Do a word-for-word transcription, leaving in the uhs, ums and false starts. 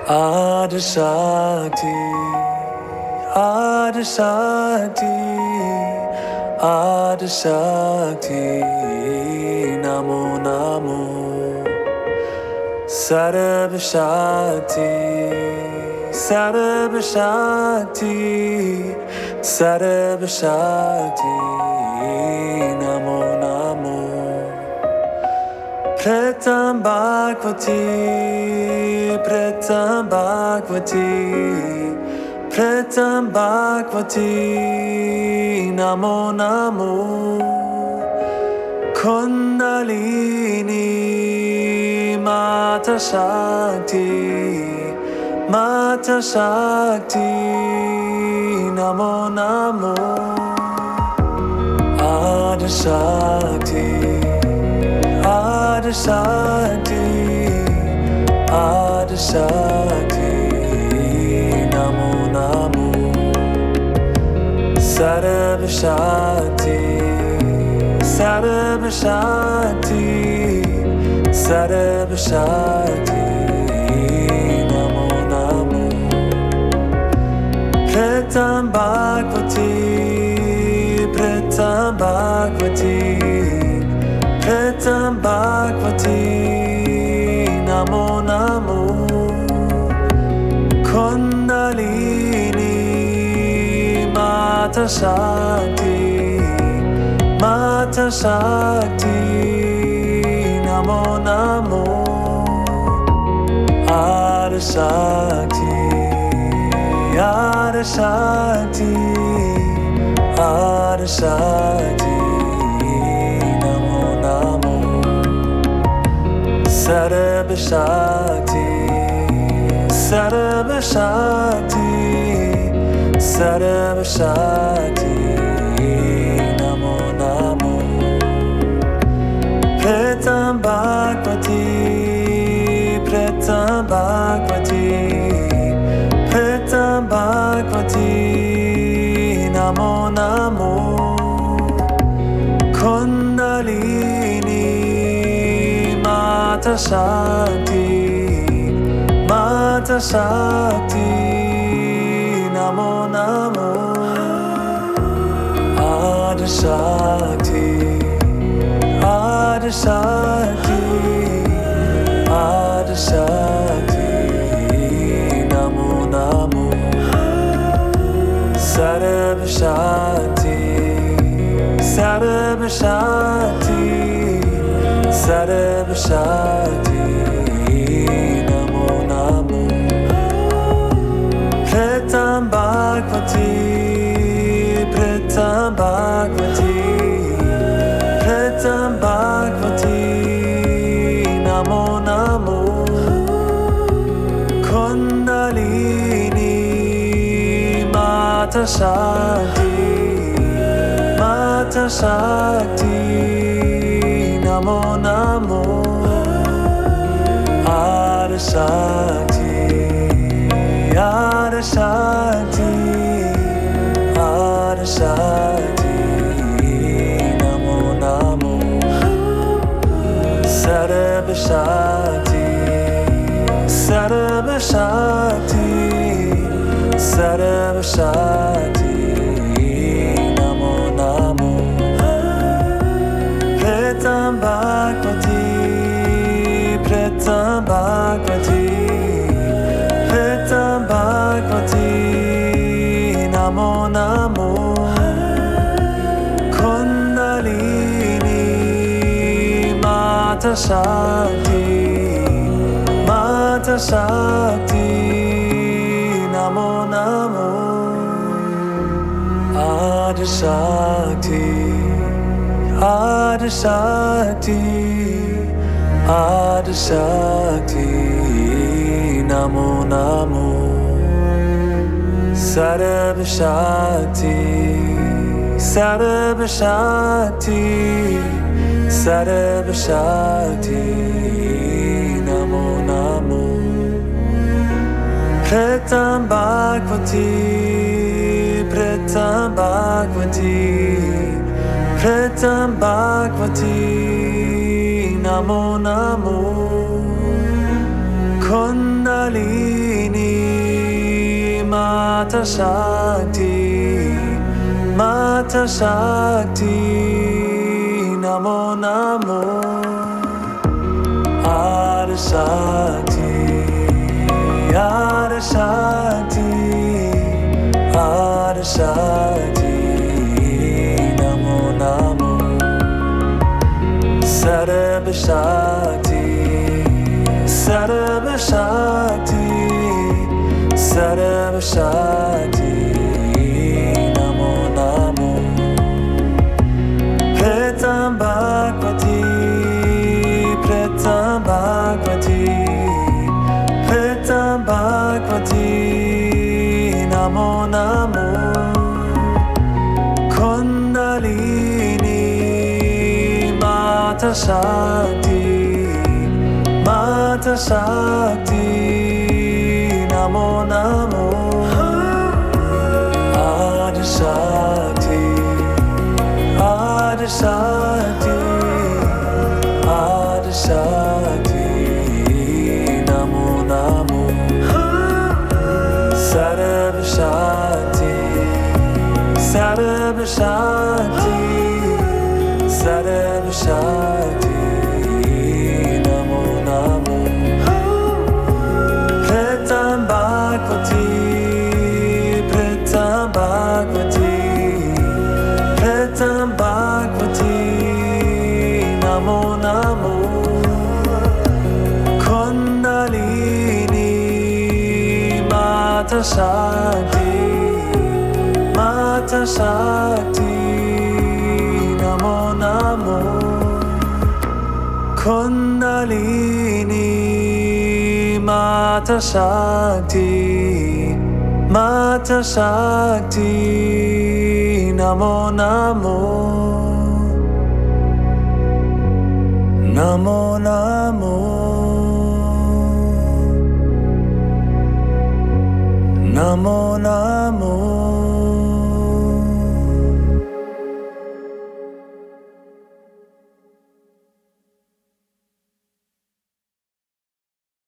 Adishakti, Adishakti, Adishakti, Namo Namo, Sarabashakti, Sarabashakti, Sarabashakti, Namo Namo, Pretam Bhagavati, Pretam Bhagavati, Pretam Bhagavati, Namo Namo, Kundalini Mata Shakti, Mata Shakti, Namo Namo, Adishakti, Adishakti, Adishakti, Namo Namo, Sarabashakti, Sarabashakti, Sarabashakti, Namo Namo, Pretam Bhagavati, Pretam Bhagavati, Pretam Bhagavati, Namo Namo, Kundalini Mata Shakti, Mata Shakti, Namo Namo, Adishakti, Adishakti, Adishakti, Namo Namo, Sarabashakti, Sarabashakti, Sarabashakti, Namo Namo, Pretam Bhagavati, Pretam Bhagavati, Pretam Bhagavati, Namo Namo, Kundalini Mata Shakti, Mata Shakti, Namo Namo, Adishakti, Adishakti, Adishakti, Namo Namo, Sarabashakti, Sarabashakti, Sarabashakti, Namo Namo, Pretam Bhagavati, Pretam Bhagavati, Pretam Bhagavati, Namo Namo, Kundalini Mata Shakti, Mata Shakti, Namo Namo, Adishakti, Adishakti, Adishakti, Namo Namo, Sarabashakti, Sarabashakti, Sarabashakti, Namo Namo, Pretam Bhagavati, Pretam Bhagavati, Pretam Bhagavati, Namo Namo, Kundalini Mata Shakti, Mata Shakti, Namo Namo, Adishakti, Adishakti, Adishakti, Namo Namo, Sarabashakti, Sarabashakti, Sarabashakti, Namo Namo, Pretam Bhagavati, Pretam Bhagavati, Pretam Bhagavati, Namo Namo, Kundalini Mata Shakti, Mata Shakti, Namo Namo, Adi Shakti, Adi Shakti, Adi Shakti, Namo Namo, Sarva Shakti, Sarva Shakti, Sarva Shakti, Namo Namo, Pretam Bhagavati, Pretam Bhagavati, Pretam Bhagavati, Namo Namo, Kundalini, Mata Shakti, Mata Shakti, Namo Namo, Adi Shakti, Adi Shakti, Adi Shakti, Namo Namo, Sarva Shakti, Sarva Shakti, Sarva Shakti, Namo Namo, Pretam Bhagavati, Pretam Bhagavati, Pretam Bhagavati, Namo Namo, Kundalini, Mata Shakti, Mata Shakti, Namo Namo, Kundalini, Mata Shakti, Mata Shakti, Namo Namo, Namo Namo, Namo Namo.